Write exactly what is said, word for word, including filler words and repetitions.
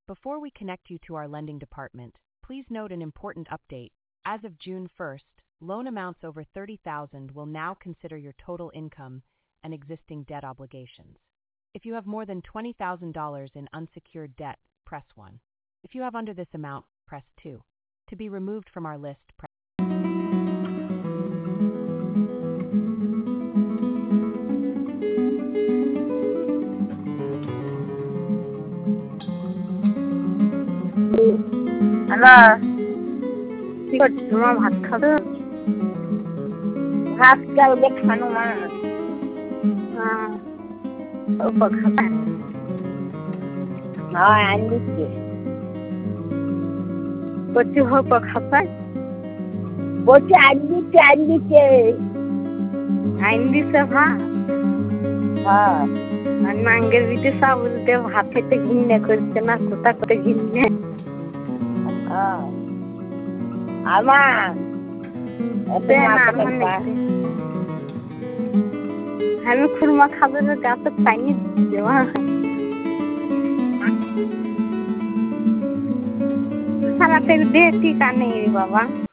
Before we connect you to our lending department, please note an important update. As of June first, loan amounts over thirty thousand dollars will now consider your total income and existing debt obligations. If you have more than twenty thousand dollars in unsecured debt, press one. If you have under this amount, press two. To be removed from our list, press hello, কি করছিস? মা ভাত খাবে? ভাত কালকে খানো মা। হ্যাঁ, অল্প খাবে। হ্যাঁ, আনদিচ্ছে। বলছি অল্প খাবে? বলছি আনদিচ্ছে, আনদিচ্ছে। আনদিচ্ছে ভাত? হ্যাঁ। আর নাঙ্গের বিটে চাউল দিয়ে ভাত খেতে ঘৃণা করছে না, কোথা করে ঘৃণা? হ্যাঁ। আমার আমি খুরমা খাবার গাছে পানি দিচ্ছে মা। সারা পেট দিয়ে টিকা নেই রে বাবা।